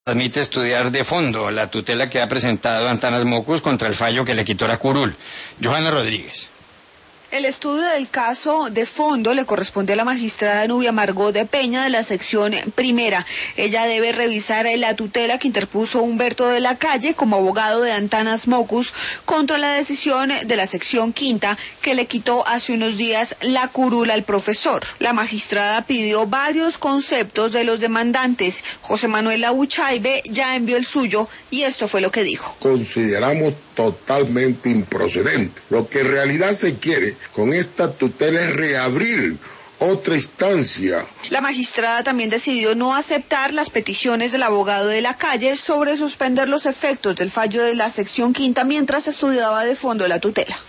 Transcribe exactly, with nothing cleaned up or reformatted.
admite estudiar de fondo la tutela que ha presentado Antanas Mockus contra el fallo que le quitó la curul. Johanna Rodríguez. El estudio del caso de fondo le corresponde a la magistrada Nubia Margot de Peña de la sección primera. Ella debe revisar la tutela que interpuso Humberto de la Calle como abogado de Antanas Mockus contra la decisión de la sección quinta que le quitó hace unos días la curul al profesor. La magistrada pidió varios conceptos de los demandantes. José Manuel Abuchaibe ya envió el suyo y esto fue lo que dijo. Consideramos totalmente improcedente. Lo que en realidad se quiere con esta tutela es reabrir otra instancia. La magistrada también decidió no aceptar las peticiones del abogado de la Calle sobre suspender los efectos del fallo de la sección quinta mientras estudiaba de fondo la tutela.